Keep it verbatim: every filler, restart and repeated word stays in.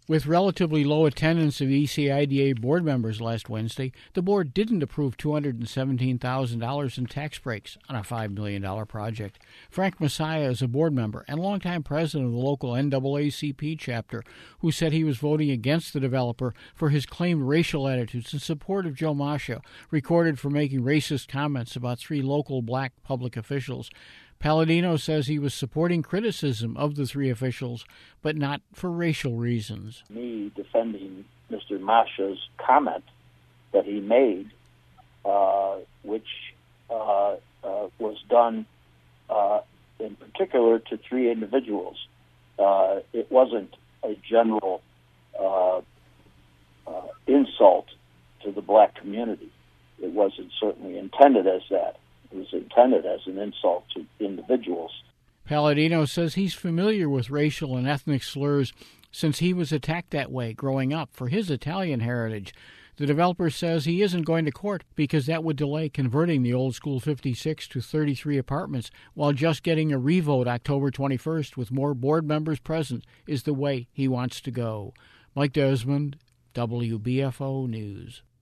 With relatively low attendance of E C I D A board members last Wednesday, the board didn't approve two hundred seventeen thousand dollars in tax breaks on a five million dollars project. Frank Messiah is a board member and longtime president of the local N double A C P chapter, who said he was voting against the developer for his claimed racial attitudes in support of Joe Masha, recorded for making racist comments about three local black public officials. Palladino says he was supporting criticism of the three officials, but not for racial reasons. Me defending Mister Masha's comment that he made, uh, which uh, uh, was done uh, in particular to three individuals. Uh, it wasn't a general uh, uh, insult to the black community. It wasn't certainly intended as that. It was intended as an insult to individuals. Palladino says he's familiar with racial and ethnic slurs since he was attacked that way growing up for his Italian heritage. The developer says he isn't going to court because that would delay converting the old school fifty-six to thirty-three apartments, while just getting a revote October twenty-first with more board members present is the way he wants to go. Mike Desmond, W B F O News.